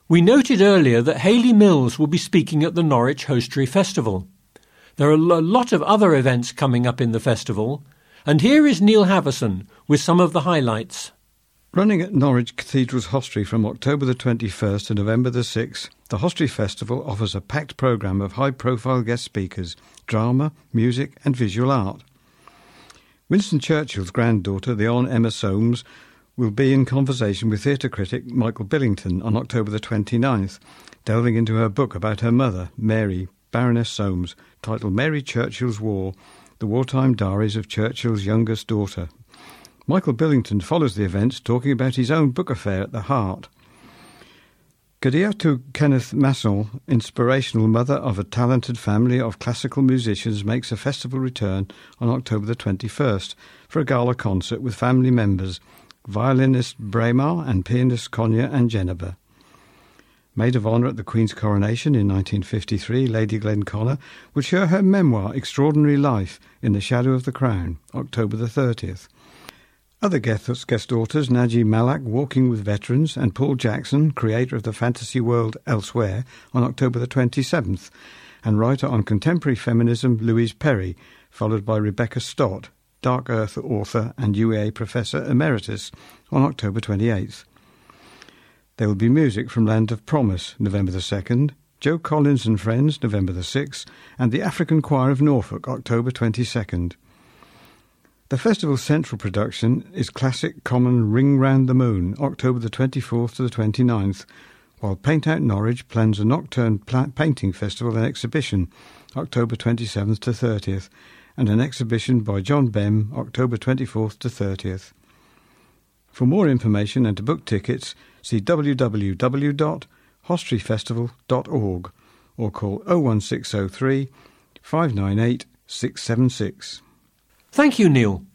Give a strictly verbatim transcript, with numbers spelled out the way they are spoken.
We noted earlier that Hayley Mills will be speaking at the Norwich Hostry Festival. There are a lot of other events coming up in the festival, and here is Neil Havison with some of the highlights. Running at Norwich Cathedral's Hostry from October the twenty-first to November the sixth, the Hostry Festival offers a packed programme of high-profile guest speakers, drama, music and visual art. Winston Churchill's granddaughter, the Hon. Emma Soames, will be in conversation with theatre critic Michael Billington on October the twenty-ninth, delving into her book about her mother, Mary, Baroness Soames, titled Mary Churchill's War, The Wartime Diaries of Churchill's Youngest Daughter. Michael Billington follows the events, talking about his own book affair at the Heart. Kadiatu Kenneth Masson, inspirational mother of a talented family of classical musicians, makes a festival return on October the twenty-first for a gala concert with family members, violinist Braemar and pianist Konya and Jennifer. Maid of Honour at the Queen's coronation in nineteen fifty-three, Lady Glenconnor will share her memoir Extraordinary Life in the Shadow of the Crown, October the thirtieth. Other guest guest authors, Najee Malak, Walking with Veterans, and Paul Jackson, creator of the fantasy world Elsewhere, on October the twenty-seventh, and writer on contemporary feminism Louise Perry, followed by Rebecca Stott, Dark Earth author and U A Professor Emeritus, on October twenty-eighth. There will be music from Land of Promise, November the second, Joe Collins and Friends, November the sixth, and the African Choir of Norfolk, October twenty-second. The festival's central production is classic common Ring Round the Moon, October the twenty-fourth to the twenty-ninth, while Paint Out Norwich plans a nocturne pla- painting festival and exhibition, October twenty-seventh to thirtieth, and an exhibition by John Bem, October twenty-fourth to thirtieth. For more information and to book tickets, see w w w dot hostry festival dot org or call oh one six oh three, five nine eight, six seven six. Thank you, Neil.